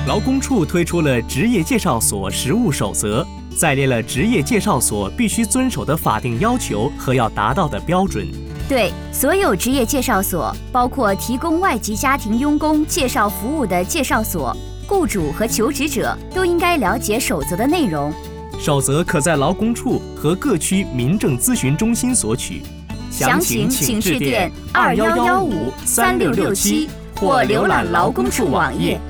劳工处推出了职业介绍所实务守则，载列了职业介绍所必须遵守的法定要求和要达到的标准。 对，所有职业介绍所，包括提供外籍家庭佣工介绍服务的介绍所，雇主和求职者都应该了解守则的内容。 守则可在劳工处和各区民政咨询中心索取。 详情请致电21153667或浏览劳工处网页。